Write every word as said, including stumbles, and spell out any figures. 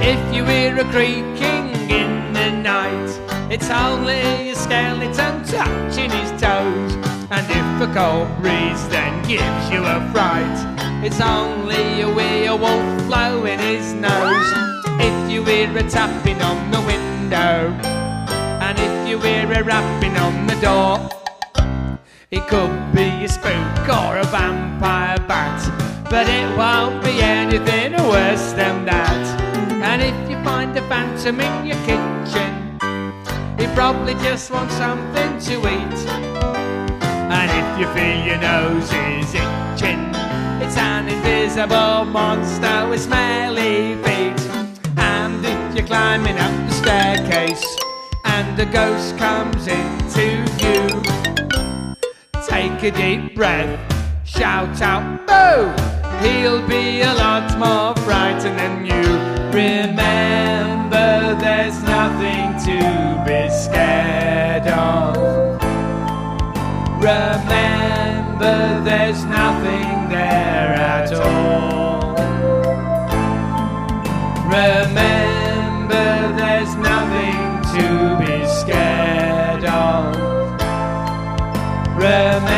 If you hear a creaking in the night, it's only a skeleton touching his toes. And if a cold breeze then gives you a fright, it's only a werewolf blowing his nose. If you hear a tapping on the window, and if you hear a rapping on the door, it could be a spook or a vampire bat, but it won't be anything worse than that. And if you find a phantom in your kitchen, he probably just wants something to eat. And if you feel your nose is itching, it's an invisible monster with smelly feet. And if you're climbing up the staircase and a ghost comes into view, take a deep breath, shout out boo! He'll be a lot more frightened than you. Remember, there's nothing to be scared of. Remember, there's nothing there at all. Remember, there's nothing to be scared of. Remember